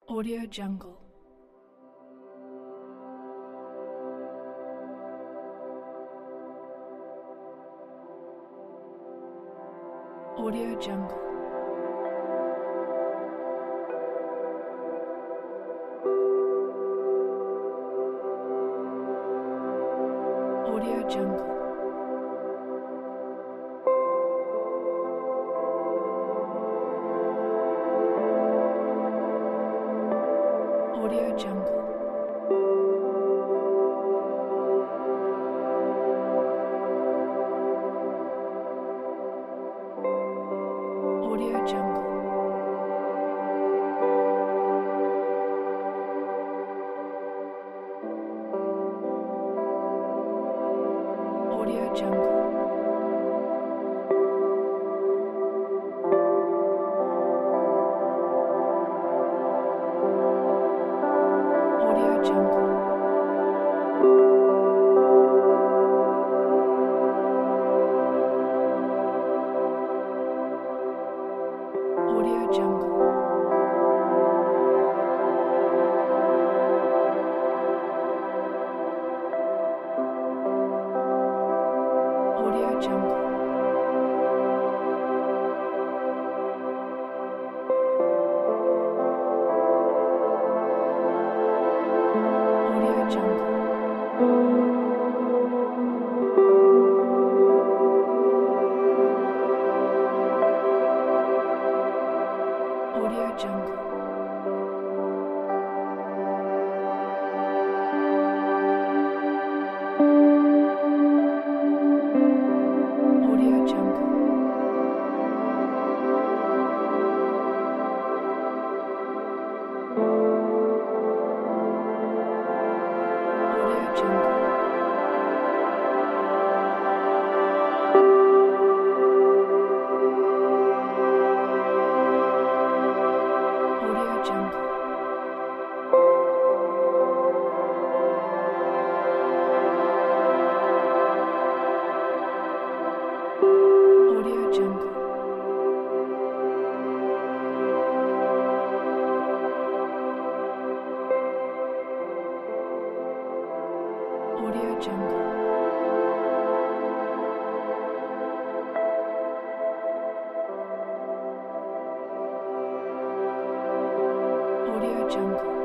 Audio Jungle. Audio Jungle. Audio Jungle. Audio Jungle. Audio Jungle. Audio Jungle. Audio Jungle. Audio Jungle. Audio Jungle. Audio Jungle. Audio Jungle. Audio Jungle. Audio Jungle. Audio Jungle. Audio Jungle. Audio Jungle. Audio Jungle.